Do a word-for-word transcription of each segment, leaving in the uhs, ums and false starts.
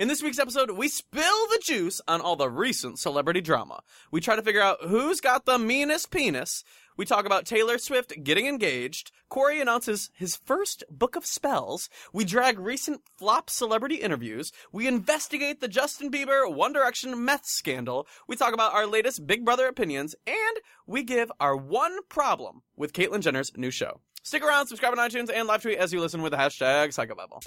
In this week's episode, we spill the juice on all the recent celebrity drama. We try to figure out who's got the meanest penis. We talk about Taylor Swift getting engaged. Corey announces his first book of spells. We drag recent flop celebrity interviews. We investigate the Justin Bieber One Direction meth scandal. We talk about our latest Big Brother opinions. And we give our one problem with Caitlyn Jenner's new show. Stick around, subscribe on iTunes, and live tweet as you listen with the hashtag Psychobabble.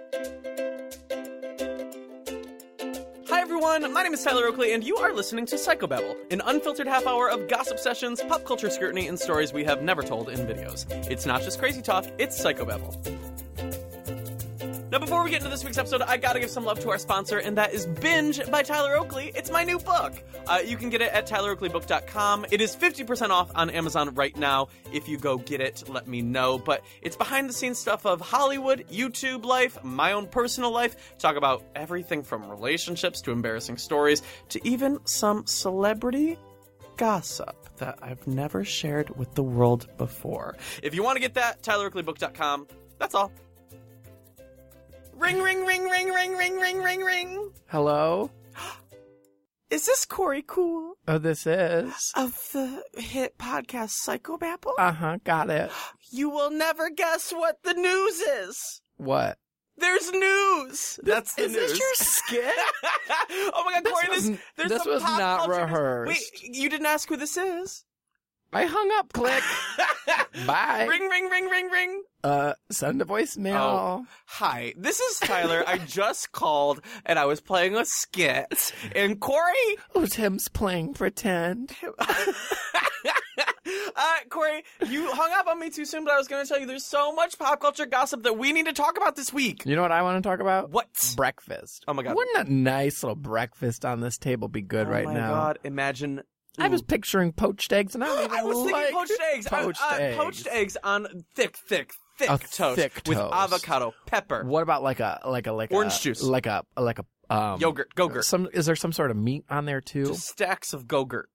Hi everyone, my name is Tyler Oakley, and you are listening to Psychobabble, an unfiltered half hour of gossip sessions, pop culture scrutiny, and stories we have never told in videos. It's not just crazy talk, it's Psychobabble. Now before we get into this week's episode, I gotta give some love to our sponsor, and that is Binge by Tyler Oakley. It's my new book. Uh, you can get it at tyler oakley book dot com. It is fifty percent off on Amazon right now. If you go get it, let me know. But it's behind-the-scenes stuff of Hollywood, YouTube life, my own personal life. Talk about everything from relationships to embarrassing stories to even some celebrity gossip that I've never shared with the world before. If you want to get that, tyler oakley book dot com. That's all. Ring, ring, ring, ring, ring, ring, ring, ring, ring. Hello? Is this Corey Cool? Oh, this is. Of the hit podcast Psychobabble? Uh-huh, got it. You will never guess what the news is. What? There's news. That's the is news. Is this your skit? Oh my god, this Corey, was, this, there's this some was pop not culture rehearsed. News. Wait, you didn't ask who this is? I hung up, click. Bye. Ring, ring, ring, ring, ring. Uh, send a voicemail. Oh. Hi, this is Tyler. I just called and I was playing a skit. And Corey... Oh, Tim's playing pretend. uh, Corey, you hung up on me too soon, but I was going to tell you there's so much pop culture gossip that we need to talk about this week. You know what I want to talk about? What? Breakfast. Oh my god. Wouldn't a nice little breakfast on this table be good oh right now? Oh my god, imagine... I was picturing poached eggs, and I don't even I was like thinking poached eggs. Poached uh, uh, eggs. Poached eggs on thick, thick, thick A toast thick with toast. avocado, pepper, What about like a like a like Orange a, juice. like a like a um yogurt, Go-Gurt. Some is there some sort of meat on there too? Just stacks of Go-Gurt.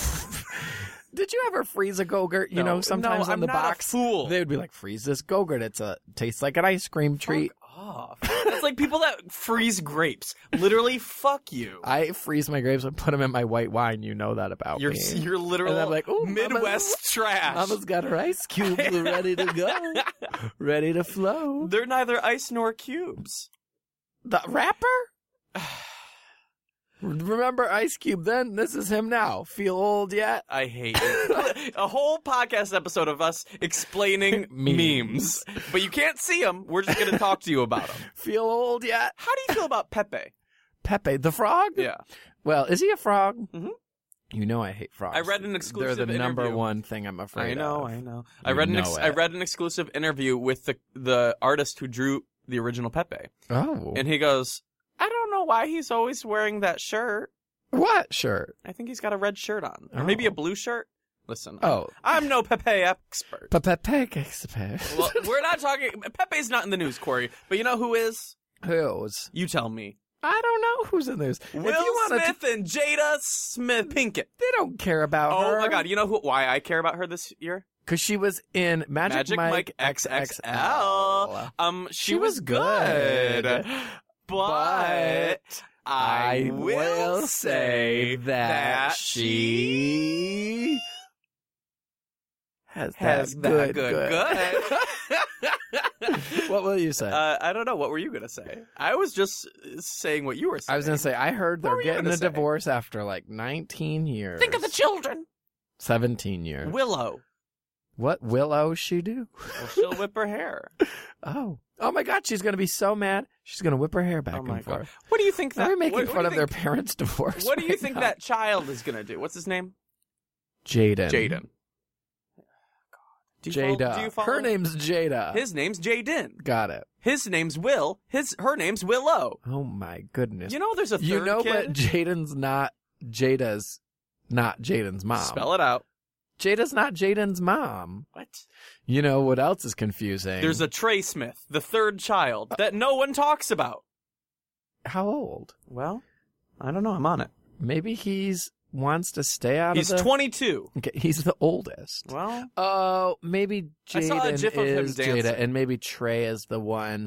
Did you ever freeze a Go-Gurt? You No, know, sometimes no, on the I'm not a box, fool. they would be like, "Freeze this Go-Gurt. It's a tastes like an ice cream treat." Fuck off. That's like people that freeze grapes. Literally, fuck you. I freeze my grapes and put them in my white wine. You know that about You're me. you're literally And I'm like, "Ooh, Midwest Mama's- trash. Mama's got her ice cubes ready to go, ready to flow. They're neither ice nor cubes. The rapper? Remember Ice Cube then? This is him now. Feel old yet? I hate it. A whole podcast episode of us explaining memes. Memes. But you can't see them. We're just going to talk to you about them. Feel old yet? How do you feel about Pepe? Pepe the frog? Yeah. Well, is he a frog? Mhm. You know I hate frogs. I read an exclusive They're the number interview. one thing I'm afraid I know, of. I know. I You read an know ex- it. I read an exclusive interview with the the artist who drew the original Pepe. Oh. And he goes, I don't know why he's always wearing that shirt. What shirt? I think he's got a red shirt on. Or maybe a Oh. blue shirt. Listen. Oh. I'm no Pepe expert. Pepe. Well, we're not talking... Pepe's not in the news, Corey. But you know who is? Who's? You tell me. I don't know who's in this. Will if you wanna Smith and Jada Smith Pinkett. They don't care about Oh her. my god. You know who? Why I care about her this year? Because she was in Magic, Magic Mike, Mike X X X X L. L. Um, she, She was, was good. good. But I will say that she has, has that that good, good, good. What will you say? Uh, I don't know. What were you going to say? I was just saying what you were saying. I was going to say, I heard What they're were you getting gonna a say? divorce after like nineteen years. Think of the children. seventeen years. Willow. What Willow she do? Well, she'll whip her hair. Oh. Oh my God, she's going to be so mad. She's going to whip her hair back Oh my and god. forth. What do you think that? Are we making what, what fun do of you their think- parents' divorce? What do you right think now? that child is going to do? What's his name? Jaden. Jaden. Do you follow- Jada. do you follow- Her name's Jada. His name's Jaden. Got it. His name's Will. His her name's Willow. Oh my goodness. You know, there's a third You know, kid. but Jaden's not Jada's, not Jaden's mom. Spell it out. Jada's not Jaden's mom. What? You know what else is confusing? There's a Trey Smith, the third child, that no one talks about. How old? Well, I don't know. I'm on it. Maybe he's wants to stay out He's of the... twenty-two. Okay, he's the oldest. Well, Oh, maybe I saw a Jaden gif of him is dancing. Jada, and maybe Trey is the one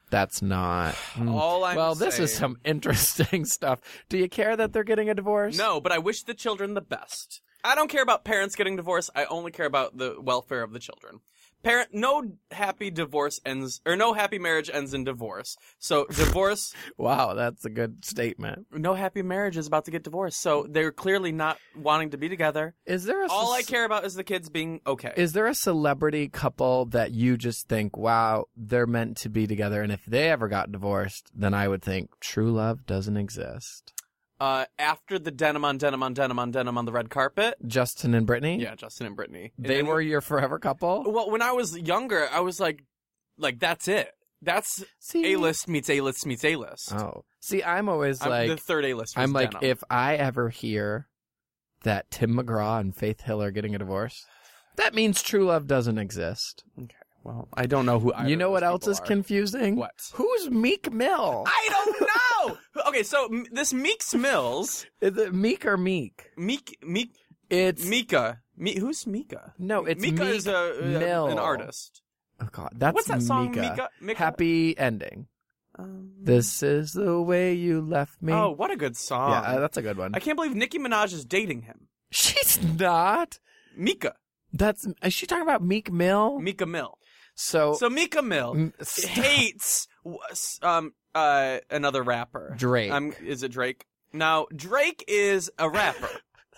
That's not. Mm. All I'm well, this saying- is some interesting stuff. Do you care that they're getting a divorce? No, but I wish the children the best. I don't care about parents getting divorced. I only care about the welfare of the children. Parent, no happy divorce ends, or no happy marriage ends in divorce. So divorce, Wow, that's a good statement. no happy marriage is about to get divorced. So they're clearly not wanting to be together. Is there a All I s- care about is the kids being okay. Is there a celebrity couple that you just think, wow, they're meant to be together, and if they ever got divorced, then I would think true love doesn't exist? Uh, after the denim on denim on denim on denim on the red carpet. Justin and Brittany? Yeah, Justin and Brittany. And They then- were your forever couple? Well, when I was younger, I was like, like that's it. That's See? A-list meets A-list meets A-list. Oh. See, I'm always I'm- like, the third A-list was I'm like, denim. if I ever hear that Tim McGraw and Faith Hill are getting a divorce, that means true love doesn't exist. Okay, well, I don't know who either You know of what those else people is are. confusing? What? Who's Meek Mill? I don't know! Okay, so m- this Meeks Mills, Is it Meek or Meek? Meek, Meek, It's Mika. Me, who's Mika? no, it's Mika Meek is a, a- Mill. an artist. Oh God, that's What's that song, Mika. Mika? Mika? Happy ending. Um, This is the way you left me. Oh, what a good song. yeah, uh, that's a good one. I can't believe Nicki Minaj is dating him. She's not. Mika. That's. Is she talking about Meek Mill? Mika Mill. So, So Mika Mill m- stop. hates w- s- um uh another rapper. Drake. Um, is it Drake? Now Drake is a rapper,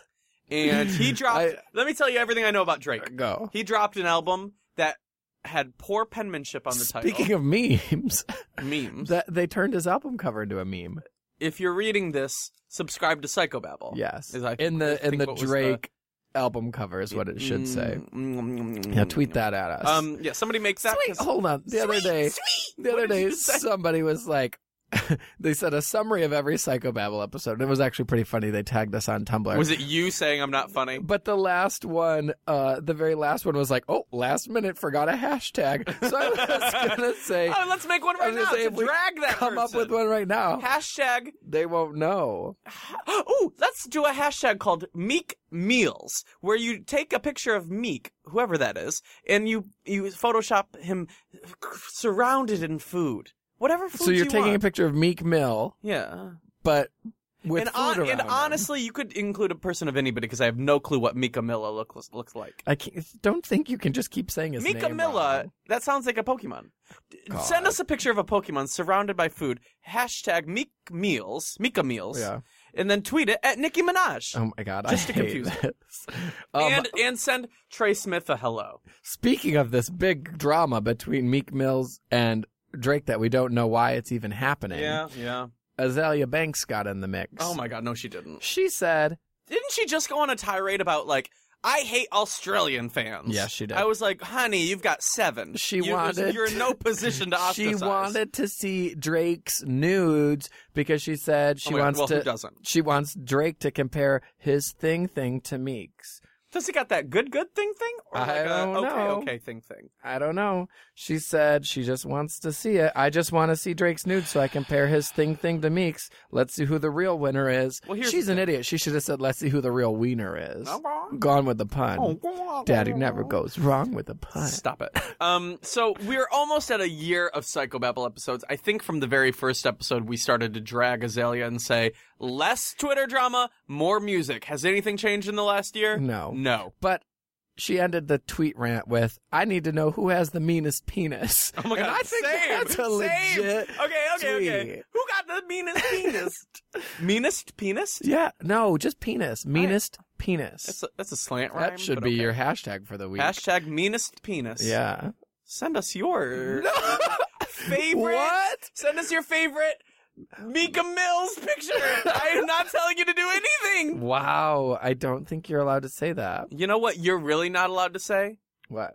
and he dropped. I- let me tell you everything I know about Drake. Go. He dropped an album that had poor penmanship on the Speaking title. of memes, Memes. that they turned his album cover into a meme. If you're reading this, subscribe to Psychobabble. Yes, Is I in the in think the what was the- Drake album cover is what it should say. Mm, Yeah, tweet that at us. Um, yeah, somebody makes that. Sweet. 'cause- Hold on. The other Sweet, day, sweet. the other What did day, you say? somebody was like, they said a summary of every Psychobabble episode. It was actually pretty funny. They tagged us on Tumblr. Was it you saying I'm not funny? But the last one, uh, the very last one was like, oh, last minute forgot a hashtag. So I was gonna say, Oh, let's make one I right was now gonna say to if we drag that come up person. with one right now. Hashtag. They won't know. Ooh, let's do a hashtag called Meek Meals, where you take a picture of Meek, whoever that is, and you you Photoshop him surrounded in food, whatever food So you're you taking a want. picture of Meek Mill, Yeah. but with and food on, around and him. honestly, you could include a person of anybody because I have no clue what Mika Milla looks looks like. I can't, don't think you can just keep saying his Mika name Milla, wrong. that sounds like a Pokemon. D- God. Send us a picture of a Pokemon surrounded by food. Hashtag Meek Meals, Mika Meals, Yeah. and then tweet it at Nicki Minaj. Oh my God, Just I to hate confuse it. this. Um, and and send Trey Smith a hello. Speaking of this big drama between Meek Mills and Drake that we don't know why it's even happening, yeah. Azalea Banks got in the mix. Oh my God, no, she didn't. She said, Didn't she just go on a tirade about like I hate Australian fans? Yes, she did. I was like, honey, you've got seven. She you, wanted- You're in no position to she ostracize. wanted to see Drake's nudes because she said she Oh my God, wants well, to. who doesn't? She wants Drake to compare his thing thing to Meek's. Does he got that good good thing thing? Or I like don't a okay know. okay thing thing? I don't know. She said she just wants to see it. I just want to see Drake's nudes so I compare his thing thing to Meek's. Let's see who the real winner is. Well, here's She's the an thing. idiot. She should have said, let's see who the real wiener is. Gone with the pun. Daddy never goes wrong with a pun. Stop it. Um, so we're almost at a year of Psychobabble episodes. I think from the very first episode, we started to drag Azalea and say, less Twitter drama, more music. Has anything changed in the last year? No. No. But she ended the tweet rant with, I need to know who has the meanest penis. Oh my God, And I think same, that's a same. legit Okay, okay, okay. tweet. Who got the meanest penis? meanest penis? Yeah, no, just penis. Meanest penis. That's a, that's a slant rhyme. That should but be okay. your hashtag for the week. Hashtag meanest penis. Yeah. Send us your favorite. What? Send us your favorite Mika Mills picture. I am not telling you to do anything. Wow, I don't think you're allowed to say that. You know what you're really not allowed to say? What?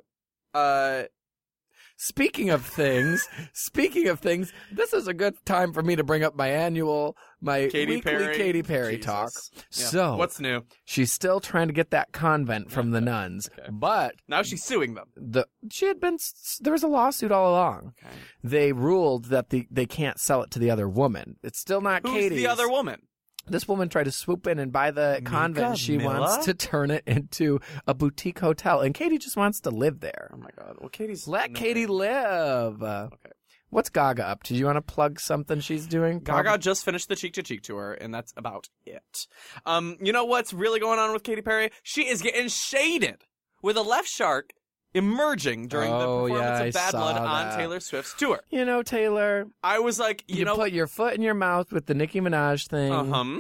Uh, Speaking of things, speaking of things, this is a good time for me to bring up my annual, my Katy weekly Perry. Katy Perry Jesus. talk. Yeah. So, what's new? she's still trying to get that convent from the nuns, Okay. but Now she's suing them. the she had been there was a lawsuit all along. Okay. They ruled that the they can't sell it to the other woman. It's still not Who's Katie's. the other woman? This woman tried to swoop in and buy the Mika convent. She Milla? wants to turn it into a boutique hotel, and Katie just wants to live there. Oh my God. Well, Katie's Let no Katie thing. live. Uh, Okay. What's Gaga up to? Do you want to plug something she's doing? Gaga Probably- just finished the Cheek to Cheek tour, and that's about it. Um, you know what's really going on with Katy Perry? She is getting shaded with a left shark emerging during Oh, the performance yeah, I of Bad saw Blood on that. Taylor Swift's tour. You know, Taylor, I was like, you, you, know, put your foot in your mouth with the Nicki Minaj thing. uh-huh.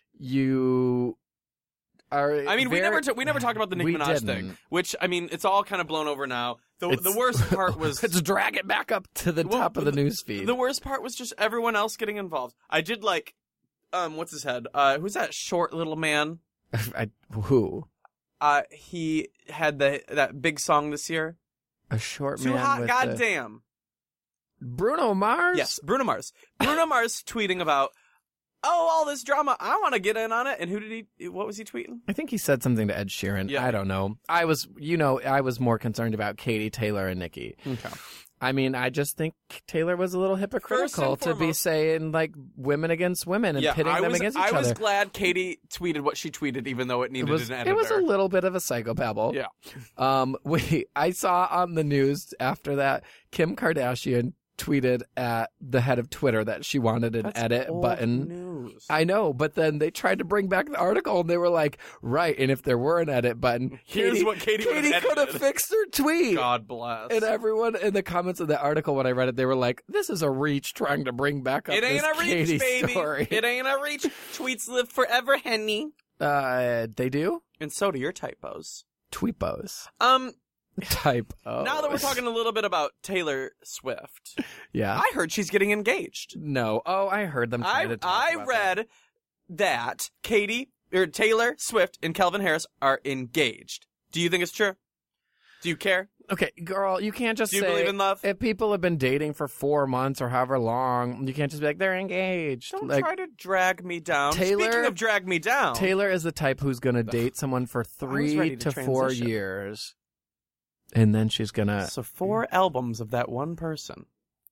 You are. I mean, we very- never t- we never talked about the Nicki We Minaj didn't. thing, which I mean, it's all kind of blown over now. The It's- the worst part was Let's drag it back up to the Well, top of the the- news feed. the worst part was just everyone else getting involved. I did like, um, what's his head? Uh, who's that short little man? I, who? Uh, he had the that big song this year. A short Too man hot, with goddamn. the... Bruno Mars? Yes, Bruno Mars. Bruno Mars tweeting about, oh, all this drama. I want to get in on it. And who did he? What was he tweeting? I think he said something to Ed Sheeran. Yeah. I don't know. I was, you know, I was more concerned about Katy, Taylor, and Nicki. Okay. I mean, I just think Taylor was a little hypocritical to be foremost- saying, like, women against women and Yeah, pitting I them was. against I each was other. glad Katie tweeted what she tweeted, even though it needed It was, an it editor. was a little bit of a psychobabble. Yeah. Um, we, I saw on the news after that, Kim Kardashian tweeted at the head of Twitter that she wanted an That's edit old button. News. I know, but then they tried to bring back the article and they were like, right, and if there were an edit button, Here's Katie, what Katie would've Katie could have edited. fixed her tweet. God bless. And everyone in the comments of the article, when I read it, they were like, this is a reach trying to bring back up It ain't this a reach, Katie baby. story. It ain't a reach. Tweets live forever, Henny. Uh, they do? And so do your typos. Tweepos. Um, Type O. now that we're talking a little bit about Taylor Swift, Yeah. I heard she's getting engaged. No. Oh, I heard them try I to talk I about read that. Katie or Taylor Swift and Calvin Harris are engaged. Do you think it's true? Do you care? that. Okay, girl, you can't just Do you say believe in love? if people have been dating for four months or however long, you can't just be like, they're engaged. Don't like, try to drag me down. Taylor- Speaking of drag me down, Taylor is the type who's going to date someone for ready three to to four transition. years. And then she's going to, so four albums of that one person.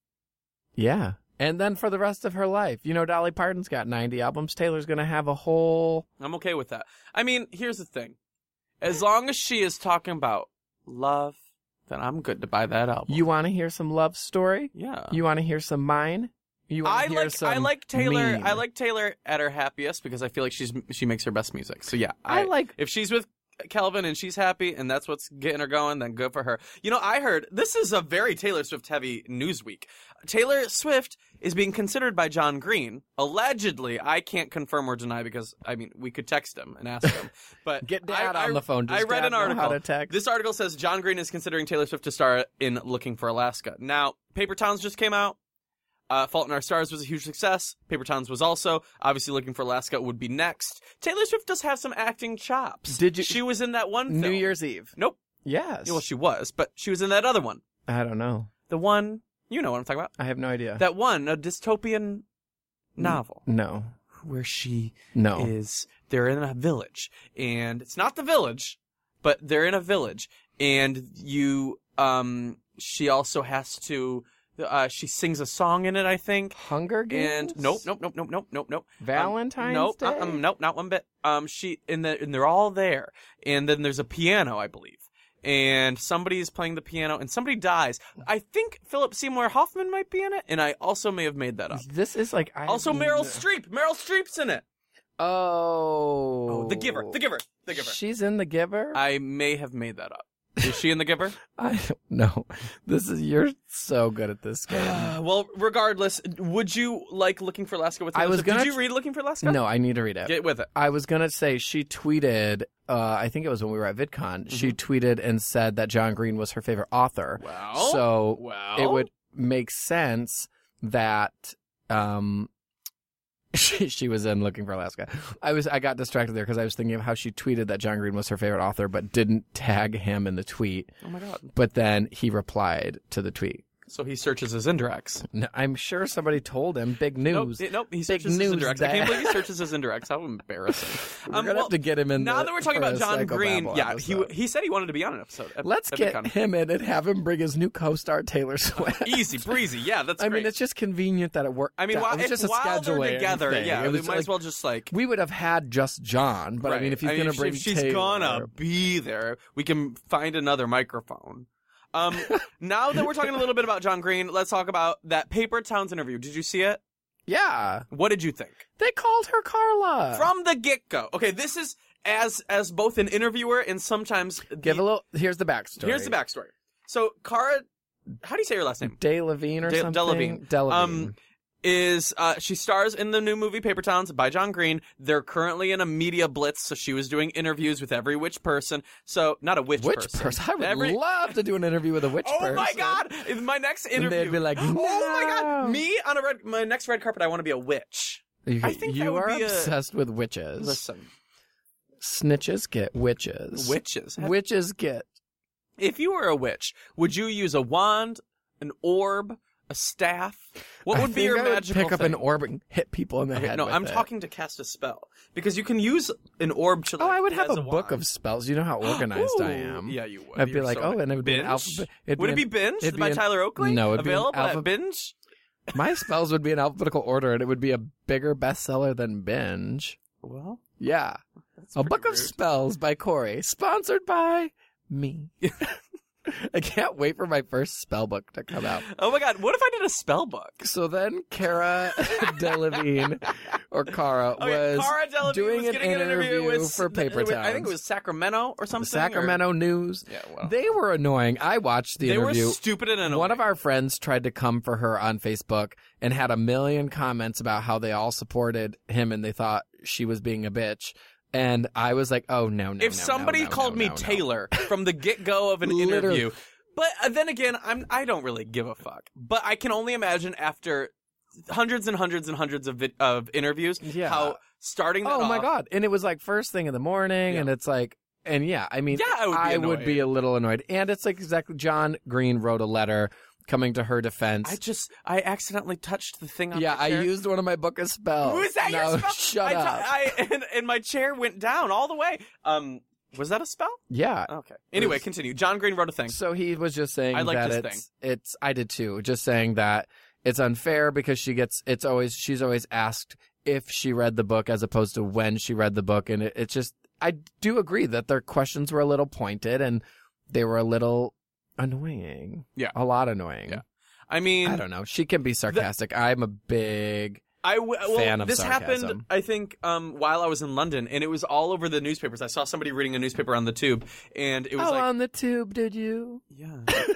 yeah. And then for the rest of her life. You know, Dolly Parton's got ninety albums. Taylor's going to have a whole. I'm okay with that. I mean, here's the thing. As long as she is talking about love, then I'm good to buy that album. You want to hear some love story? yeah. You want to hear some mine? You want I to hear like some I like Taylor. mean? I like Taylor at her happiest because I feel like she's she makes her best music. So yeah, I like- if she's with Kelvin and she's happy and that's what's getting her going, then good for her. You know, I heard this is a very Taylor Swift heavy news week. Taylor Swift is being considered by John Green. Allegedly, I can't confirm or deny because I mean we could text him and ask him. But Get Dad I, on I- the phone. Does I read Dad an know article. how to text? This article says John Green is considering Taylor Swift to star in Looking for Alaska. Now, Paper Towns just came out. Uh, Fault in Our Stars was a huge success. Paper Towns was also. Obviously, Looking for Alaska would be next. Taylor Swift does have some acting chops. Did you- She was in that one film. New Year's Eve. Nope. Yes. Well, she was, but she was in that other one. I don't know. The one, you know what I'm talking about. I have no idea. That one, a dystopian novel no. where she No. is, they're in a village, and it's not the village, but they're in a village, and you, um, she also has to, uh, she sings a song in it, I think. Hunger Games? And nope, nope, nope, nope, nope, nope, nope. Valentine's um, nope, Day? uh, um, nope, not one bit. Um, she and the and they're all there, and then there's a piano, I believe, and somebody's playing the piano, and somebody dies. I think Philip Seymour Hoffman might be in it, and I also may have made that up. This is like... I Also, Meryl Streep. Meryl Streep's in it. Oh. Oh, The Giver. The Giver. The Giver. She's in The Giver? I may have made that up. Is she in The Giver? I don't know. This is... You're so good at this game. Well, regardless, would you like Looking for Alaska with I Taylor was Swift? gonna Did you tr- read Looking for Alaska? No, I need to read it. Get with it. I was going to say she tweeted, uh, I think it was when we were at VidCon, she tweeted and said that John Green was her favorite author. Well, So well. it would make sense that um, she, she was in Looking for Alaska. I was I got distracted there because I was thinking of how she tweeted that John Green was her favorite author but didn't tag him in the tweet. Oh my god. But then he replied to the tweet. So he searches his indirects. No, I'm sure somebody told him. Big Nope, news. it- nope, he Big searches his news, indirects. I Dad. can't believe he searches his indirects. How embarrassing. We're Um, gonna well, have to get him in. now the, that we're talking for about a John Green, Psychobabble yeah, episode. he he said he wanted to be on an episode. at- Let's at get VidCon. him in and have him bring his new co-star Taylor Swift. Easy breezy. Yeah, that's I great. mean, it's just convenient that it worked. I mean, out. while, it was if, just a while they're scheduling together, thing. yeah, it we was might like, as well just like. we would have had just John, but I right. mean, if he's gonna if, bring if she's Taylor, gonna be there, we can find another microphone. Um, now that we're talking a little bit about John Green, let's talk about that Paper Towns interview. Did you see it? Yeah. What did you think? They called her Carla. From the get-go. Okay, this is as as both an interviewer and sometimes... Give the, a little... Here's the backstory. Here's the backstory. So, Cara... How do you say her last name? Delevingne or De- something? Delevingne. Delevingne. Um, is uh, she stars in the new movie Paper Towns by John Green. They're currently in a media blitz, so she was doing interviews with every witch person. So, not a witch, witch person. person? I would every... love to do an interview with a witch oh person. Oh my god! In my next interview... And they'd be like, no. Oh my god! Me on a red... My next red carpet, I want to be a witch. You, I think that you would are be a- obsessed with witches. Listen. Snitches get witches. Witches. Witches get... If you were a witch, would you use a wand, an orb, a staff? What would I be your think I would magical pick up thing? an orb and hit people in the Okay, head no, with I'm it. talking to cast a spell. Because you can use an orb to, like, Oh, I would have as a, book wand. of spells. You know how organized I Ooh, am. Yeah, you would. I'd be You're like, so oh, nice. and it would be an Binge? alphabet. it'd Would be it be an- Binge it'd be by an- Tyler Oakley? No, it'd be an Available alpha- at Binge? My spells would be in alphabetical order, and it would be a bigger bestseller than Binge. Well, Yeah. that's A pretty Book of rude. Spells by Corey, sponsored by me. I can't wait for my first spell book to come out. Oh my god, what if I did a spell book? So then Cara Delevingne, or Cara, Okay, was Cara Delevingne doing was an getting an interview interview with, for Paper with- I think Towns. it was Sacramento or the something. Sacramento News. Or, yeah, well. They were annoying. I watched the They interview. were stupid and annoying. One of our friends tried to come for her on Facebook and had a million comments about how they all supported him and they thought she was being a bitch. And I was like, oh, no, no, If no, somebody no, no, called no, me no, no. Taylor from the get-go of an Literally. interview, but uh, then again, I'm I don't really give a fuck. But I can only imagine after hundreds and hundreds and hundreds of vi- of interviews, Yeah. how starting that Oh, my off- God. And it was like first thing in the morning, Yeah. and it's like, and yeah, I mean, Yeah, I would be would be annoyed. a little annoyed. And it's like exactly, John Green wrote a letter coming to her defense. I just I accidentally touched the thing on yeah, my I chair. used one of my book of spells. Was that no, your spell? Shut I, up. I and, and my chair went down all the way. Um, was that a spell? yeah. Okay. Anyway, was- continue. John Green wrote a thing. So he was just saying I liked that his it's, it's, I did too, just saying that it's unfair because she gets, it's always, she's always asked if she read the book as opposed to when she read the book. And it, it's just, I do agree that their questions were a little pointed and they were a little annoying. Yeah. A lot annoying. Yeah. I mean, I don't know. She can be sarcastic. I'm a big, I w- well, fan of this sarcasm. happened, I think, um, while I was in London, and it was all over the newspapers. I saw somebody reading a newspaper on the tube, and it was oh, like, on the tube, did you? yeah.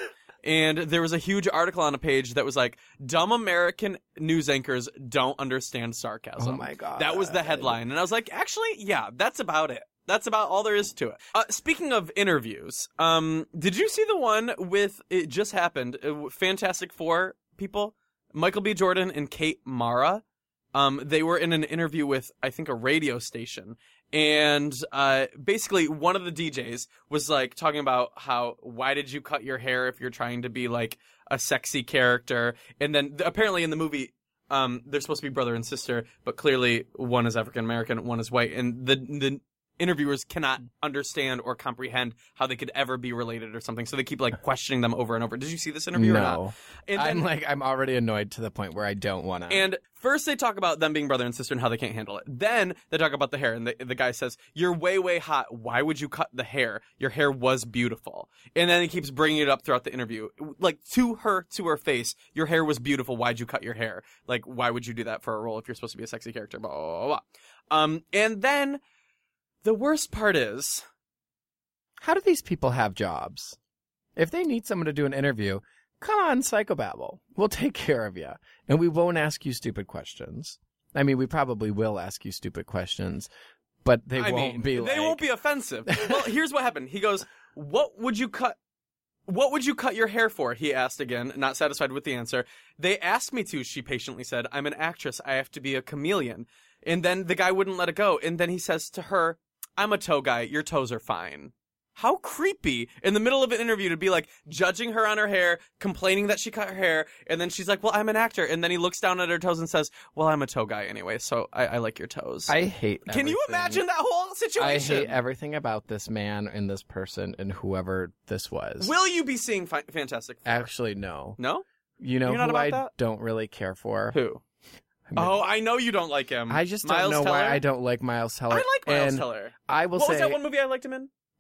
And there was a huge article on a page that was like, dumb American news anchors don't understand sarcasm. Oh my God. That was the headline. And I was like, actually, yeah, that's about it. That's about all there is to it. Uh, speaking of interviews, um, did you see the one with, it just happened, uh, Fantastic Four people? Michael B. Jordan and Kate Mara. Um, they were in an interview with, I think, a radio station. And uh, basically, one of the D Js was like talking about how, why did you cut your hair if you're trying to be like a sexy character? And then th- apparently in the movie, um, they're supposed to be brother and sister, but clearly one is African American, one is white, and the the interviewers cannot understand or comprehend how they could ever be related or something. So they keep like questioning them over and over. Did you see this interview or not? No. And I'm then- like, I'm already annoyed to the point where I don't want to. And first they talk about them being brother and sister and how they can't handle it. Then they talk about the hair, and the, the guy says, you're way, way hot. Why would you cut the hair? Your hair was beautiful. And then he keeps bringing it up throughout the interview. Like, to her, to her face, your hair was beautiful. Why'd you cut your hair? Like, why would you do that for a role if you're supposed to be a sexy character? Blah, blah, blah, blah. Um, and then the worst part is, how do these people have jobs? If they need someone to do an interview, come on, Psychobabble. We'll take care of you. And we won't ask you stupid questions. I mean, we probably will ask you stupid questions, but they I won't mean, be they like... won't be offensive. Well, here's what happened. He goes, what would you cut? What would you cut your hair for? He asked again, not satisfied with the answer. They asked me to, she patiently said. I'm an actress. I have to be a chameleon. And then the guy wouldn't let it go. And then he says to her, I'm a toe guy. Your toes are fine. How creepy in the middle of an interview to be like judging her on her hair, complaining that she cut her hair. And then she's like, well, I'm an actor. And then he looks down at her toes and says, well, I'm a toe guy anyway. So I, I like your toes. I hate Can you everything. imagine that whole situation? I hate everything about this man and this person and whoever this was. Will you be seeing fi- Fantastic Four? Actually, no. No? You know You're not who about I that? don't really care for? Who? I mean, Oh, I know you don't like him. I just don't Miles know Teller? why I don't like Miles Teller. I like Miles and Teller. I will What say was that one movie I liked him in?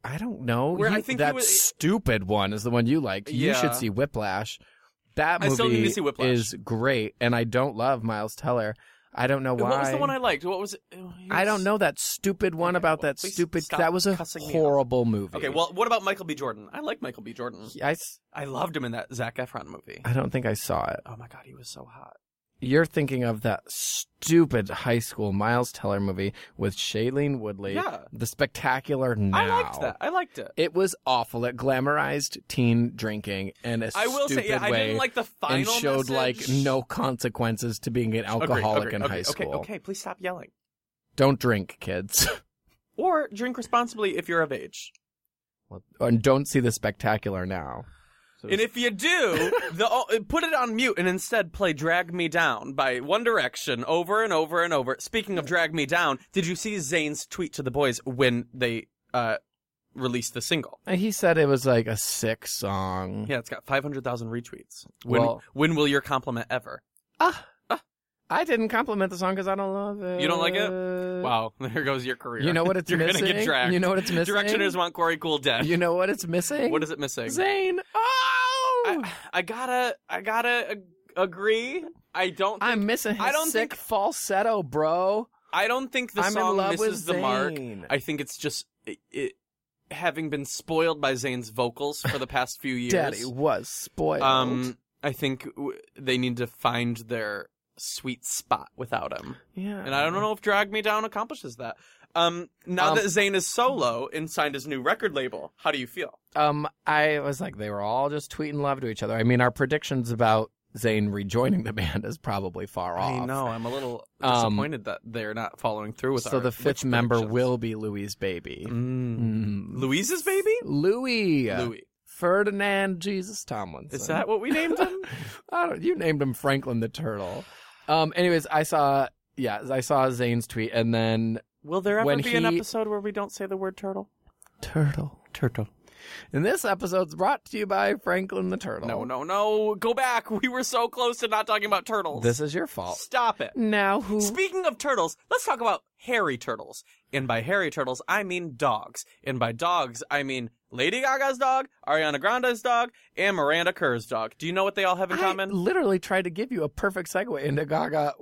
I don't know. Where You- I think he that was- stupid one is the one you liked. You Yeah. should see Whiplash. That I movie still need to see Whiplash. is great, and I don't love Miles Teller. I don't know why. What was the one I liked? What was it? He I don't was- know that stupid one Okay, about well, that please stupid. stop That was a cussing me out. horrible movie. Okay, well, what about Michael B. Jordan? I like Michael B. Jordan. I, s- I loved him in that Zac Efron movie. I don't think I saw it. Oh my god, he was so hot. You're thinking of that stupid high school Miles Teller movie with Shailene Woodley. Yeah. The Spectacular Now. I liked that. I liked it. It was awful. It glamorized teen drinking in a I will stupid say, yeah, I way. didn't like the final and showed message. like no consequences to being an alcoholic Agreed, in agreed, high okay, school. Okay, okay, please stop yelling. Don't drink, kids. Or drink responsibly if you're of age. And don't see The Spectacular Now. So And if you do, the, oh, put it on mute and instead play Drag Me Down by One Direction over and over and over. Speaking of Drag Me Down, did you see Zayn's tweet to the boys when they uh, released the single? he said it was like a sick song. Yeah, it's got five hundred thousand retweets. When, Well- when will your compliment ever? Ah, I didn't compliment the song because I don't love it. You don't like it? Wow, there goes your career. You know what it's You're missing? gonna get dragged. You know what it's missing? Directioners want Corey Cool dead. You know what it's missing? What is it missing? Zayn. Oh! I, I gotta, I gotta ag- agree. I don't. Think, I'm missing his I don't sick think- falsetto, bro. I don't think the I'm in song love with misses the mark. Zayn. I think it's just it, it, having been spoiled by Zayn's vocals for the past few years. Daddy was spoiled. Um, I think w- they need to find their sweet spot without him. yeah. And I don't know if Drag Me Down accomplishes that. Um, now Um, that Zayn is solo and signed his new record label, how do you feel? Um, I was like, they were all just tweeting love to each other. I mean, our predictions about Zayn rejoining the band is probably far off. I know. I'm a little Um, disappointed that they're not following through with So our the fifth witch member predictions. will be Louis' baby. Mm. Mm. Louise's baby? Louis. Louis. Ferdinand Jesus Tomlinson. Is that what we named him? I don't. You named him Franklin the Turtle. Um. Anyways, I saw. Yeah, I saw Zayn's tweet, and then Will there ever When be an he- episode where we don't say the word turtle? Turtle. Turtle. And this episode's brought to you by Franklin the Turtle. No, no, no. Go back. We were so close to not talking about turtles. This is your fault. Stop it. Now who? Speaking of turtles, let's talk about hairy turtles. And by hairy turtles, I mean dogs. And by dogs, I mean Lady Gaga's dog, Ariana Grande's dog, and Miranda Kerr's dog. Do you know what they all have in I common? literally tried to give you a perfect segue into Gaga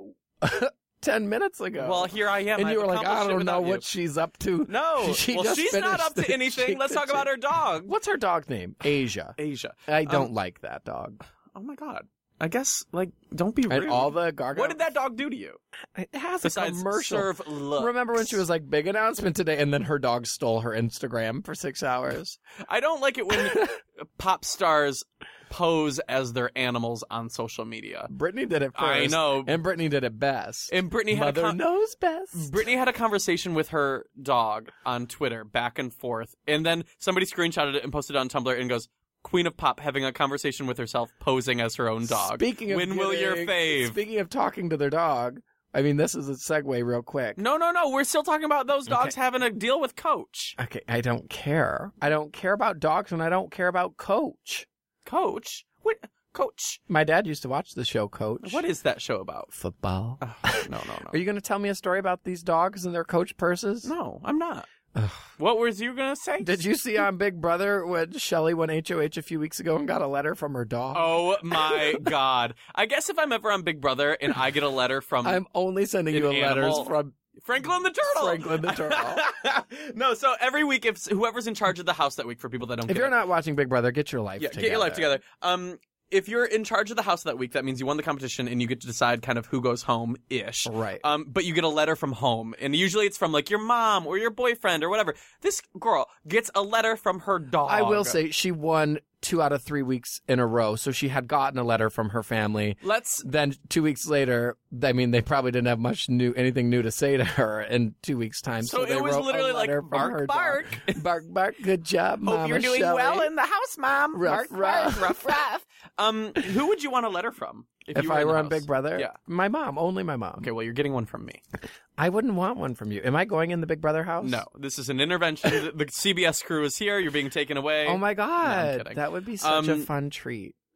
ten minutes ago. Well, here I am. and I've you were like, accomplished I it don't know without what you. she's up to. No. She well, just she's not finished up to the anything. Cheek Let's to talk about Cheek. her dog. What's her dog name? Asia. Asia. I don't Um, like that dog. Oh my god. I guess, like, don't be rude. And all the Gaga. What did that dog do to you? It has a Besides commercial. serve looks. Remember when she was like, big announcement today, and then her dog stole her Instagram for six hours? I don't like it when pop stars pose as their animals on social media. Brittany did it first. I know. And Brittany did it best. And Brittany had Mother a con- knows best. Brittany had a conversation with her dog on Twitter, back and forth, and then somebody screenshotted it and posted it on Tumblr and goes, Queen of Pop having a conversation with herself, posing as her own dog. Speaking of when will your getting- fave? Speaking of talking to their dog, I mean, this is a segue real quick. No, no, no. We're still talking about those dogs Okay. having a deal with Coach. Okay, I don't care. I don't care about dogs, and I don't care about Coach. Coach? What? Coach? My dad used to watch the show Coach. What is that show about? Football. Oh, no, no, no. Are you going to tell me a story about these dogs and their Coach purses? No, I'm not. Ugh. What was you gonna say? Did you see on Big Brother when Shelly went H O H a few weeks ago and got a letter from her dog? Oh my god. I guess if I'm ever on Big Brother and I get a letter from I'm only sending An you letters animal. from Franklin the Turtle. Franklin the Turtle. No, so every week, if whoever's in charge of the house that week, for people that don't If get you're it, not watching Big Brother, get your life yeah, together. get your life together. Um, if you're in charge of the house that week, that means you won the competition and you get to decide kind of who goes home ish. Right. Um, but you get a letter from home, and usually it's from like your mom or your boyfriend or whatever. This girl gets a letter from her dog. I will say she won two out of three weeks in a row, so she had gotten a letter from her family. Let's. Then two weeks later, I mean, they probably didn't have much new, anything new to say to her in two weeks' time. So, So, they it was wrote a literally like letter from bark, her bark. dog. bark, bark. Good job, Hope Mama you're doing Shelley. well in the house, Mom. Ruff, Bark, ruff. bark, ruff, ruff. Um, who would you want a letter from if, If you were I in the were on house? Big Brother, Yeah. my mom, only my mom. Okay, well, you're getting one from me. I wouldn't want one from you. Am I going in the Big Brother house? No, this is an intervention. The C B S crew is here. You're being taken away. Oh my god, kidding. that would be such a Um, fun treat.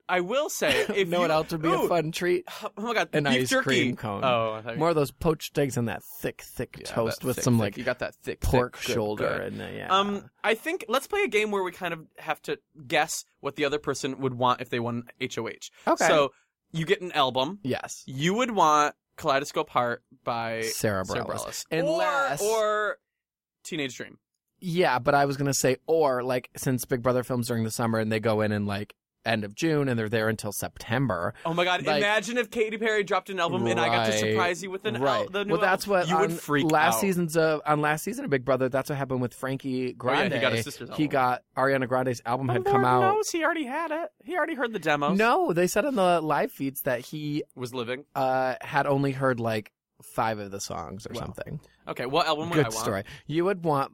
I will say, if know you, what else would be ooh, a fun treat? Oh my god, An beef ice jerky. cream cone. Oh, I thought you- More of those poached eggs and that thick, thick yeah, toast that with thick, some thick- like you got that thick pork thick, good, shoulder good. and uh, yeah. Um, I think let's play a game where we kind of have to guess what the other person would want if they won H O H. Okay. So you get an album. yes. You would want Kaleidoscope Heart by Sarah Sarah Bareilles. Bareilles. Unless- Or, or Teenage Dream. Yeah, but I was gonna say, or like since Big Brother films during the summer and they go in in like end of June and they're there until September. Oh my god! Like- imagine if Katy Perry dropped an album and I got to Right, surprise you with an right. al- the new well, that's album. what you on would freak last out. season's of on last season of Big Brother. That's what happened with Frankie Grande. Oh, yeah, he got his sister's He album. got Ariana Grande's album had But come Lord out. knows he already had it. He already heard the demos. No, they said on the live feeds that he was living. uh, had only heard like five of the songs or Wow. something. Okay, what album would Good I want? story. You would want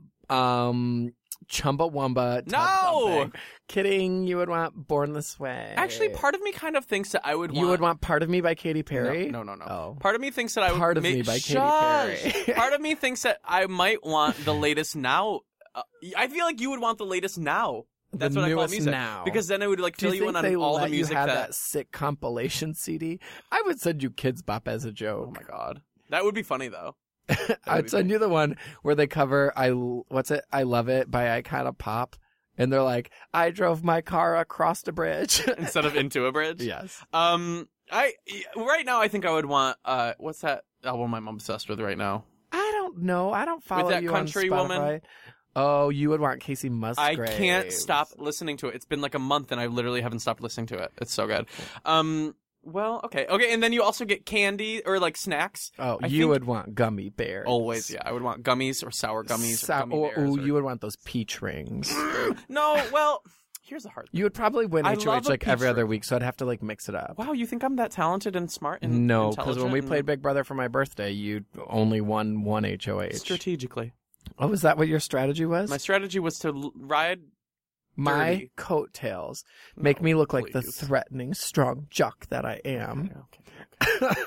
um Chumbawamba. Tub No! Thumping. Kidding. You would want Born This Way. Actually, part of me kind of thinks that I would. you want... would want Part of Me by Katy Perry. No, no, no. no. Oh. Part of me thinks that I would. Part of make... Me by Katy Shush! Perry. Part of me thinks that I might want the latest now. Uh, I feel like you would want the latest now. That's The what I call newest music. now. Because then it would like Do fill you you think in they on all let the music you have that... that sick compilation C D? I would send you Kids Bop as a joke. Oh my god, that would be funny though. I'd be send funny. you the one where they cover I what's it? I Love It by I Kinda Pop, and they're like, I drove my car across the bridge Instead of Into a Bridge. Yes. Um, I right now I think I would want uh, what's that album I'm obsessed with right now? I don't know. I don't follow that you country on woman? Spotify. Oh, you would want Casey Musgraves. I can't stop listening to it. It's been like a month and I literally haven't stopped listening to it. It's so good. Um, well, okay, okay, and then you also get candy or like snacks. Oh, I you think- would want gummy bears. Always, yeah. I would want gummies or sour gummies Sou- or gummy or, bears. oh, or- you would want those peach rings. No, well, here's the hard thing. You would probably win I H O H love a like every peach other ring. week, so I'd have to like mix it up. Wow, you think I'm that talented and smart and No, because when we intelligent played and- Big Brother for my birthday, you only won one H O H. strategically. Oh, was that what your strategy was? My strategy was to l- ride. My dirty. coattails make No, me look like the please. threatening, strong jock that I am. Okay, okay,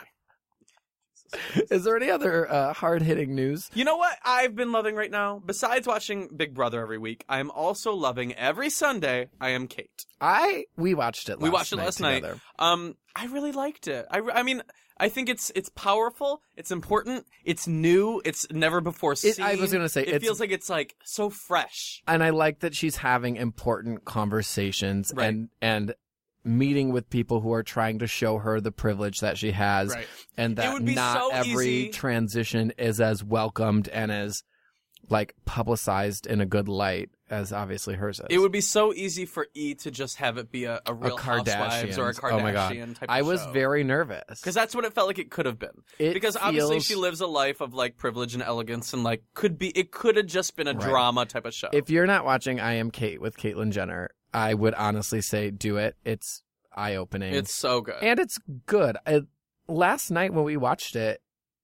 okay. Is there any other uh, hard-hitting news? You know what I've been loving right now? Besides watching Big Brother every week, I am also loving every Sunday I Am Kate. I we watched it. Last We watched it night last night. together. Um, I really liked it. I, re- I mean, I think it's it's powerful. It's important. It's new. It's never before seen. It- I was gonna say, it it's- feels like it's like so fresh. And I like that she's having important conversations Right. and and meeting with people who are trying to show her the privilege that she has, Right. and that would be not so every easy- transition is as welcomed and as like publicized in a good light as obviously hers is. It would be so easy for E to just have it be a, a a Real Housewives or a Kardashians. Kardashian Oh my god! type I of was show. very nervous Because that's what it felt like it could have been. It because obviously feels- she lives a life of like privilege and elegance, and like could be it could have just been a Right. drama type of show. If you're not watching I Am Kate with Caitlyn Jenner, I would honestly say do it. It's eye-opening. it's so good. and it's good. I, last night when we watched it,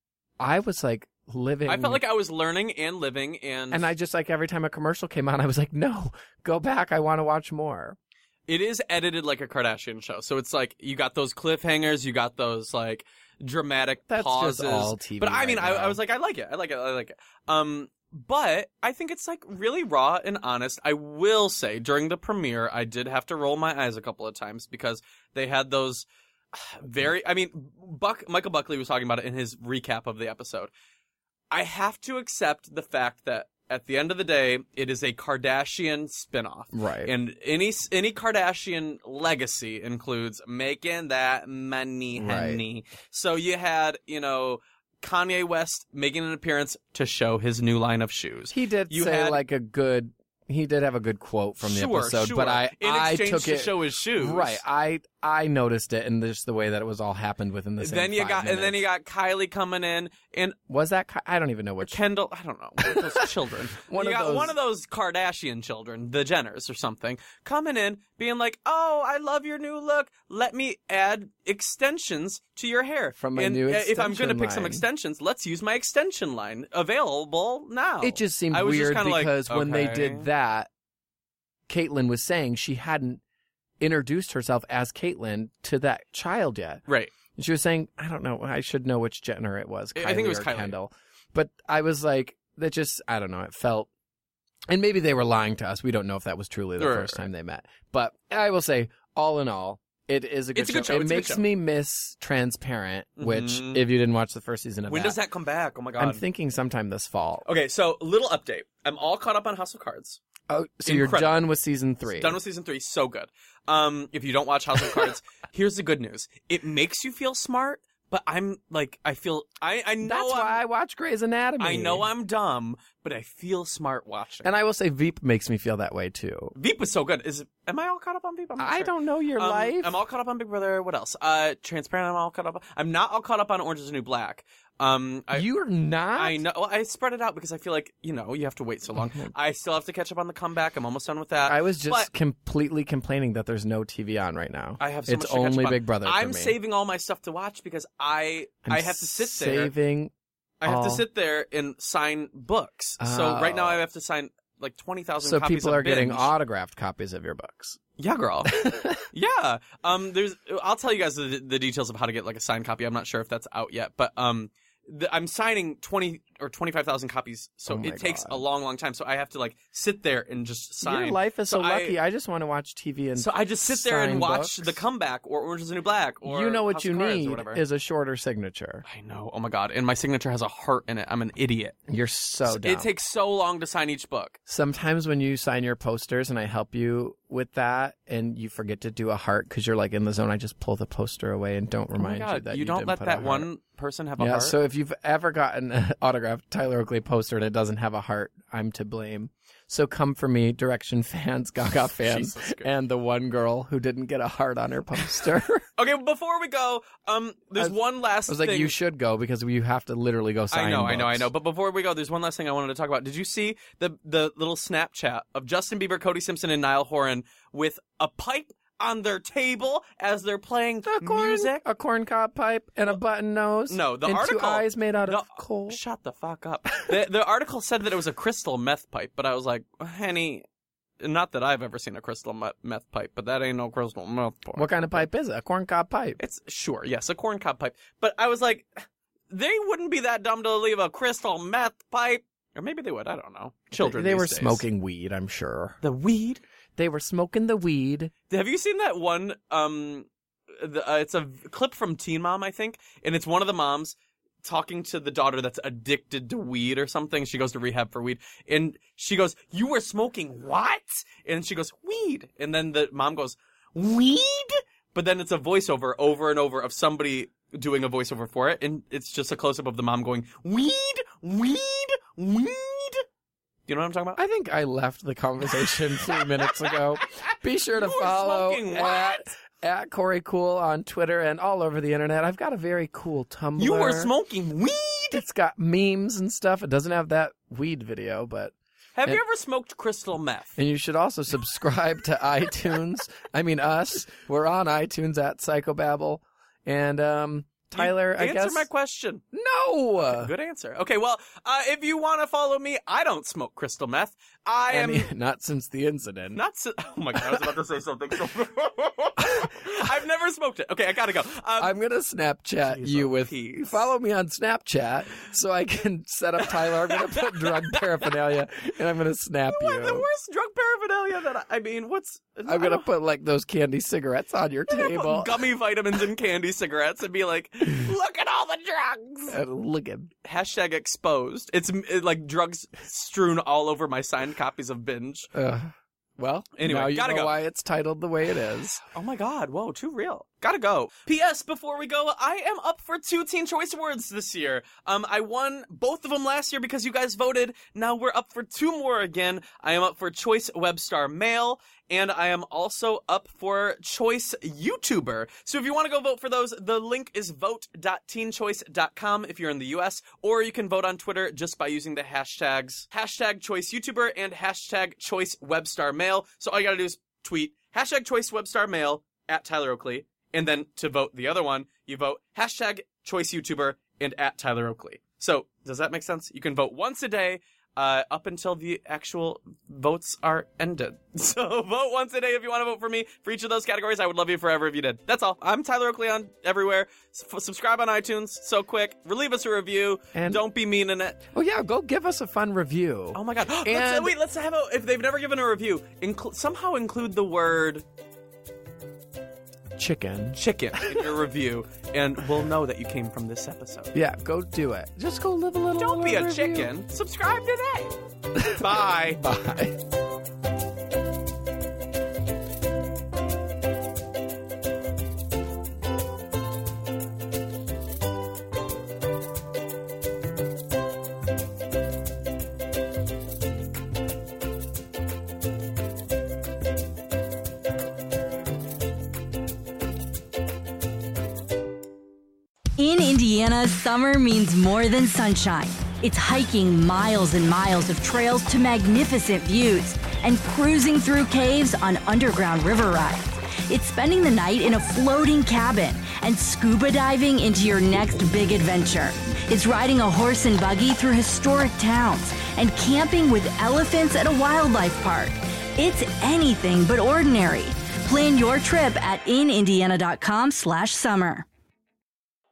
I was like living. I felt like I was learning and living, and and I just like every time a commercial came on, I was like, no, go back. I want to watch more. it is edited like a Kardashian show. So it's like you got those cliffhangers, you got those like dramatic That's pauses. just all T V. But I mean, right I, I now. was like, I like it. I like it. I like it. Um, but I think it's like really raw and honest. I will say during the premiere, I did have to roll my eyes a couple of times because they had those very. I mean, Buck Michael Buckley was talking about it in his recap of the episode. I have to accept the fact that at the end of the day, it is a Kardashian spinoff. right. And any any Kardashian legacy includes making that money, Right. honey. So you had, you know, Kanye West making an appearance to show his new line of shoes. he did you say had- like a good. He did have a good quote from the sure, episode, sure. but I in I exchange took to it show his shoes. right. I I noticed it, and just the way that it was all happened within the same. Then you five got, and then minutes. you got Kylie coming in, and was that Ki- I don't even know which. Kendall. I don't know, one of those children. One you of got those- one of those Kardashian children, the Jenners or something, coming in, being like, "Oh, I love your new look. Let me add extensions to your hair." From my and new uh, if I'm going to extension pick some line. extensions, let's use my extension line available now. It just seemed I was just weird kinda like, because when they okay. did that, Caitlyn was saying she hadn't introduced herself as Caitlyn to that child yet. right. And she was saying, I don't know, I should know which Jenner it was. I think it Kylie was or Kylie. Kendall. But I was like, that just, I don't know, it felt, and maybe they were lying to us. We don't know if that was truly the Right, first right. time they met. But I will say, all in all, It is a good It's a show. good show. It It's a good makes show. me miss Transparent, which, Mhm. if you didn't watch the first season of When that, does that come back? Oh my god. I'm thinking sometime this fall. Okay, so little update. I'm all caught up on House of Cards. Oh, so you're Incredible. done with season three. Done with season three. So good. Um, if you don't watch House of Cards, here's the good news. It makes you feel smart, but I'm like, I feel, I, I know That's I'm, why I watch Grey's Anatomy. I know I'm dumb, but I feel smart watching. And I will say Veep makes me feel that way too. Veep was so good. Is am I all caught up on Veep? I'm not I sure. don't know your Um, life. I'm all caught up on Big Brother. What else? Uh, Transparent. I'm all caught up. On. I'm not all caught up on Orange Is the New Black. Um, I, You're not? I know. Well, I spread it out because I feel like you know you have to wait so long. I still have to catch up on the comeback. I'm almost done with that. I was just But- completely complaining that there's no T V on right now. I have so it's much to catch only up on. Big Brother for I'm me. saving all my stuff to watch because I I'm I have to sit there. saving I have to all- sit there and sign books. So right now Oh. I have to sign like twenty thousand. So copies people of are getting Binge. autographed copies of your books. Yeah, girl. yeah. Um. There's. I'll tell you guys the, the details of how to get like a signed copy. I'm not sure if that's out yet, but um, the, I'm signing twenty or twenty five thousand copies, so Oh my it takes God. a long, long time. So I have to like sit there and just sign. Your life is so, So I- lucky. I just want to watch T V and So I just sit there and sign watch books. the comeback or Orange Is the New Black or You know what House you of Cards or need whatever. is a shorter signature. I know. Oh my god! And my signature has a heart in it. I'm an idiot. You're so dumb. It takes so long to sign each book. Sometimes when you sign your posters and I help you with that and you forget to do a heart because you're like in the zone, I just pull the poster away and don't Oh my remind you god! that you you don't didn't let put that a heart. one person have a Yeah, heart. so if you've ever gotten an autographed Tyler Oakley poster and it doesn't have a heart, I'm to blame. So come for me, Direction fans, Gaga fans, Jesus, good. and the one girl who didn't get a heart on her poster. Okay, before we go, um, there's I- one last I was like, thing. you should go because you have to literally go sign I know, I know, I books. know. But before we go, there's one last thing I wanted to talk about. Did you see the the little Snapchat of Justin Bieber, Cody Simpson, and Niall Horan with a pipe on their table as they're playing A corn, music? a corn cob pipe, and a button nose. No, the and article- two eyes made out the- of coal. Shut the fuck up. the, the article said that it was a crystal meth pipe, but I was like, Henny, not that I've ever seen a crystal me- meth pipe, but that ain't no crystal meth pipe. What kind of pipe is it? A corn cob pipe. It's sure, yes, a corn cob pipe. But I was like, they wouldn't be that dumb to leave a crystal meth pipe. Or maybe they would, I don't know. Children They, they these were days. smoking weed, I'm sure. The weed? They were smoking the weed. Have you seen that one, um, the, uh, it's a v- clip from Teen Mom, I think, and it's one of the moms talking to the daughter that's addicted to weed or something. She goes to rehab for weed, and she goes, "You were smoking what?" And she goes, "Weed." And then the mom goes, "Weed?" But then it's a voiceover over and over of somebody doing a voiceover for it, and it's just a close-up of the mom going, "Weed, weed, weed." Do you know what I'm talking about? I think I left the conversation three minutes ago. Be sure to You were follow smoking at, what? at Corey Cool on Twitter and all over the internet. I've got a very cool Tumblr. You were smoking weed? It's got memes and stuff. It doesn't have that weed video, but Have And- you ever smoked crystal meth? and you should also subscribe to iTunes. I mean us. We're on iTunes at Psychobabble. And um Tyler, I Answer guess my question. no. Good answer. Okay, well, uh, if you want to follow me, I don't smoke crystal meth. I am Any- not since the incident. not. So- oh my god, I was about to say something. So I've never smoked it. Okay, I gotta go. Um, I'm gonna Snapchat Jeez, you oh, with peace. follow me on Snapchat so I can set up Tyler. I'm gonna put drug paraphernalia and I'm gonna snap what, the you. worst drug paraphernalia that I, I mean, what's I'm gonna put like those candy cigarettes on your I'm gonna table. put gummy vitamins and candy cigarettes and be like, look at all the drugs. And look at Hashtag exposed. It's uh, like drugs strewn all over my signed copies of Binge. uh, well. Anyway, now you gotta know go. why it's titled the way it is. Oh my god, whoa, too real. Gotta go. P S. Before we go, I am up for two Teen Choice Awards this year. Um, I won both of them last year because you guys voted. Now we're up for two more again. I am up for Choice Webstar Male, and I am also up for Choice YouTuber. So if you want to go vote for those, the link is vote dot teen choice dot com if you're in the U S, or you can vote on Twitter just by using the hashtags hashtag Choice YouTuber and hashtag Choice Webstar Male. So all you gotta do is tweet hashtag Choice Webstar Male at Tyler Oakley, and then to vote the other one, you vote hashtag Choice YouTuber and at Tyler Oakley. So does that make sense? You can vote once a day, uh, up until the actual votes are ended. So vote once a day if you want to vote for me for each of those categories. I would love you forever if you did. That's all. I'm Tyler Oakley on everywhere. S- subscribe on iTunes. So quick. Leave us a review. And- Don't be mean in it. Oh yeah, go give us a fun review. Oh my god. let's, uh, And- wait, let's have a, if they've never given a review, inclu- somehow include the word chicken. chicken in your review, and we'll know that you came from this episode. Yeah, go do it. Just go live a little. Don't be a review. chicken. Subscribe today. Bye. Bye. In Indiana, summer means more than sunshine. It's hiking miles and miles of trails to magnificent views and cruising through caves on underground river rides. It's spending the night in a floating cabin and scuba diving into your next big adventure. It's riding a horse and buggy through historic towns and camping with elephants at a wildlife park. It's anything but ordinary. Plan your trip at in indiana dot com slash summer.